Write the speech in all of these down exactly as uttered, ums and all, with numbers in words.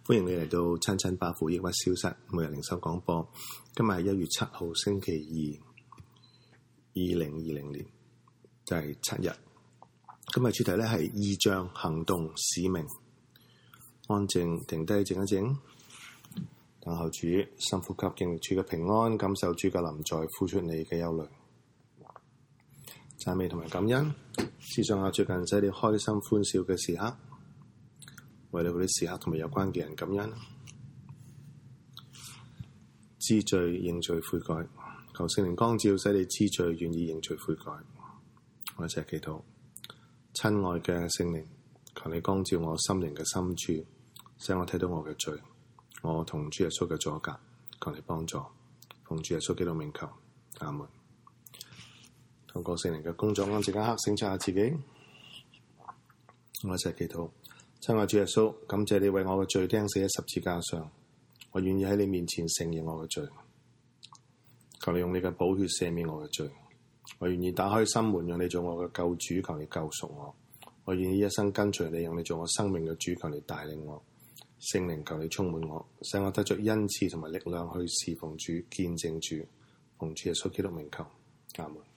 歡迎你嚟到親親百苦抑鬱消失每日靈修廣播。今日係一月七號星期二，二零二零年第七日。今日主題咧係異象、行動、使命。安靜停低，靜一靜，等候主，深呼吸，經歷主嘅平安，感受主嘅臨在，呼出你嘅憂慮。讚美同埋感恩，思想下最近使你開心歡笑嘅時刻，為你嗰啲時刻同埋有關嘅人感恩。知罪認罪悔改，求聖靈光照，使你知罪願意認罪悔改。我一齊祈禱。親愛嘅聖靈，求你光照我心靈嘅深處，使我睇到我嘅罪，我同主耶穌嘅阻隔，求你幫助，奉主耶穌基督名求，阿門。透過聖靈嘅工作，安靜一刻，省察下自己。我一齊祈禱。親愛主耶穌，感謝你為我嘅罪釘死喺十字架上，我願意喺你面前承認我嘅罪，求你用你嘅寶血赦免我嘅罪。我願意打開心門，讓你做我嘅救主，求你救贖我。我願意一生跟隨你，讓你做我生命嘅主，求你帶領我。聖靈，求你充滿我，使我得着恩賜同埋力量去侍奉主、見證主。奉主耶穌基督名求，阿門。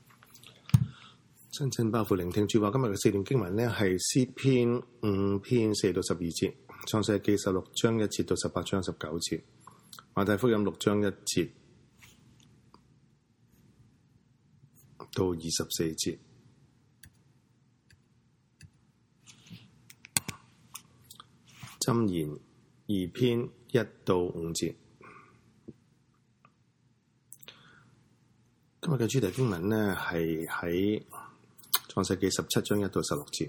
親親包括聆聽主話，今日嘅四段經文呢係詩篇五篇四到十二節，創世記十六章一節到十八章十九節，馬太福音六章一節到二十四節，箴言二篇一到五節。今日嘅主題經文呢係喺創世記十七章一到十六節。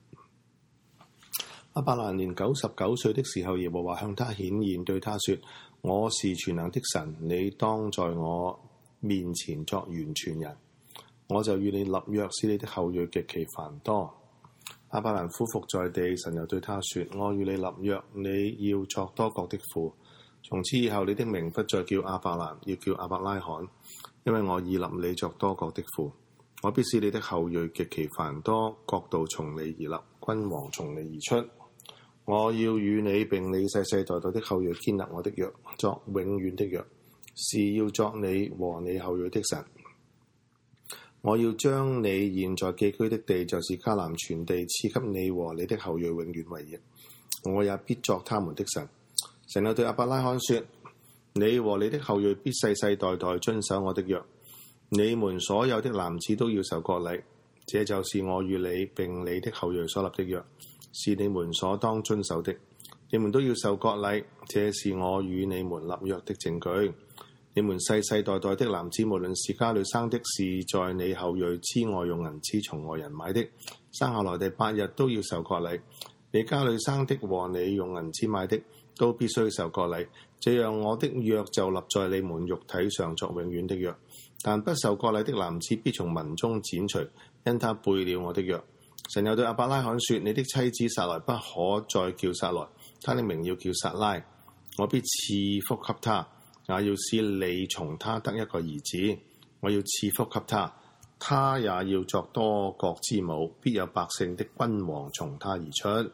亞伯蘭年九十九歲的時候，耶和華向他顯現，對他說：我是全能的神，你當在我面前作完全人。我就與你立約，使你的後裔極其繁多。亞伯蘭俯伏在地，神又對他說：我與你立約，你要作多國的父。從此以後，你的名不再叫亞伯蘭，要叫亞伯拉罕，因為我已立你作多國的父。我必使你的後裔極其繁多，國度從你而立，君王從你而出。我要與你並你世世代代的後裔建立我的約，作永遠的約，是要作你和你後裔的神。我要將你現在寄居的地，就是迦南全地，賜給你和你的後裔永遠為業。我也必作他們的神。神又對亞伯拉罕說：你和你的後裔必世世代代遵守我的約，你們所有的男子都要受割禮，這就是我與你並你的後裔所立的約，是你們所當遵守的。你們都要受割禮，這是我與你們立約的證據。你們世世代代的男子，無論是家裏生的，是在你後裔之外用銀子從外人買的，生下來第八日都要受割禮。你家裏生的和你用銀子買的，都必須受割禮。這樣我的約就立在你們肉體上作永遠的約。但不受割禮的男子必從民中剪除，因他背了我的約。神又對亞伯拉罕說：你的妻子撒萊不可再叫撒萊，他的名要叫撒拉。我必賜福給他，也要使你從他得一個兒子。我要賜福給他，他也要作多國之母，必有百姓的君王從他而出。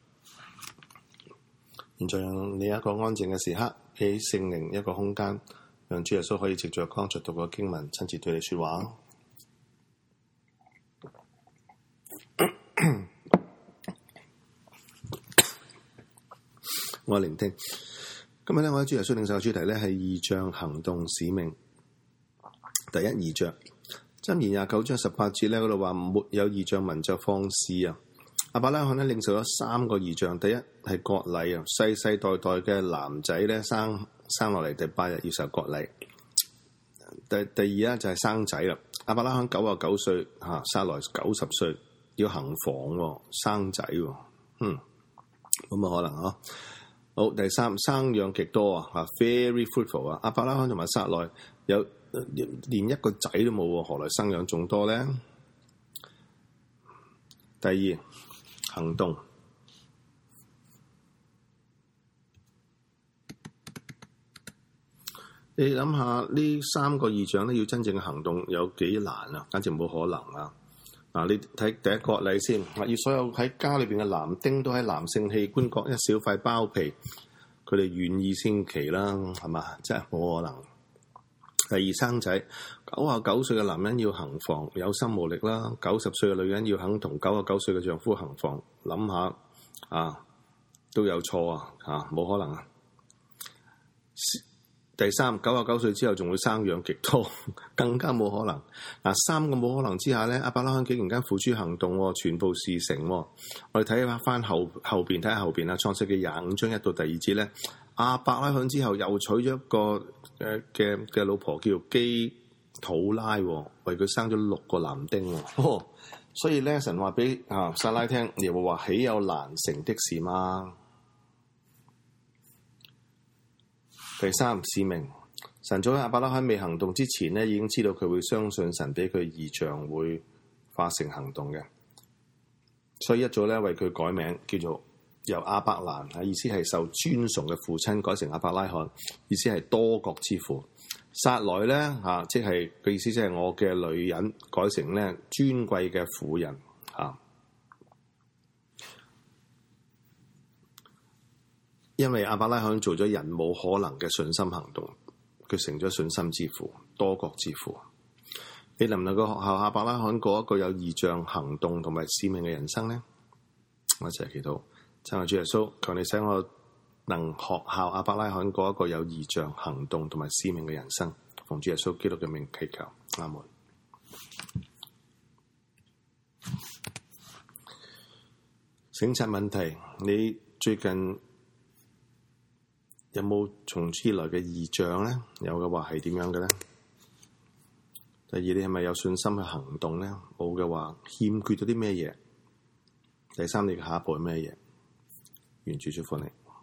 現在讓你一個安靜嘅時刻，俾聖靈一個空間，讓主耶穌可以藉着剛才讀嘅經文親自對你說話。我聆聽。今日咧，我喺主耶穌領受嘅主題咧係異象、行動、使命。第一異象，箴言廿九章十八節咧嗰度話：沒有異象，民就放肆啊！亞伯拉罕咧領受咗三個異象，第一係割禮啊，世世代代嘅男仔咧生生落嚟第八日要受割禮。第第二咧就係生仔啦，亞伯拉罕九啊九歲吓，撒萊九十歲要行房生仔，嗯，冇乜可能啊！好，第三生養極多啊 ，very fruitful 啊！亞伯拉罕同埋撒萊有連一個仔都冇，何來生養眾多咧？第二行動，你諗下呢三個異象咧，要真正嘅行動有幾難啊？簡直冇可能啊！嗱，你睇第一割禮先，要所有喺家裏邊嘅男丁都喺男性器官割一小塊包皮， 佢哋願意先奇啦，係嘛？真係冇可能。第二，生仔，九十九歲嘅男人要行房，有心無力啦；九十歲嘅女人要肯同九十九歲嘅丈夫行房，諗下啊，都有錯啊，嚇冇可能啊！第三，九十九歲之後仲會生養極多，更加冇可能。嗱，三個冇可能之下咧，亞伯拉罕竟然間付諸行動，全部事成。我哋睇下翻後後邊，睇下後邊啊，創世記廿五章一到第二節咧，亞伯拉罕之後又娶咗一個誒嘅嘅老婆叫做基土拉，為佢生咗六個男丁。哦，所以咧神話俾啊撒拉聽，耶和華豈有難成的事嗎？第三，使命，神早喺亞伯拉罕未行動之前咧，已經知道佢會相信神俾佢異象會化成行動嘅，所以一早咧為佢改名，叫做由亞伯蘭，啊意思係受尊崇嘅父親，改成亞伯拉罕，意思係多國之父。撒萊咧嚇，即係嘅意思，即係我嘅女人，改成咧尊貴嘅婦人嚇。因為亞伯拉罕做咗人冇可能嘅信心行動，佢成咗信心之父，多國之父。你能唔能夠學效亞伯拉罕過一個有異象行動同埋使命嘅人生呢？我一齊祈禱，親愛主耶穌，求你使我能學效亞伯拉罕過一個有異象行動同埋使命嘅人生。奉主耶穌基督嘅名祈求，阿門。省察問題，你最近有冇從主而來嘅異象咧？有嘅話係點樣嘅咧？第二，你係咪有信心去行動咧？冇嘅話，欠缺咗啲咩嘢？第三，你嘅下一步係咩嘢？願主祝福你。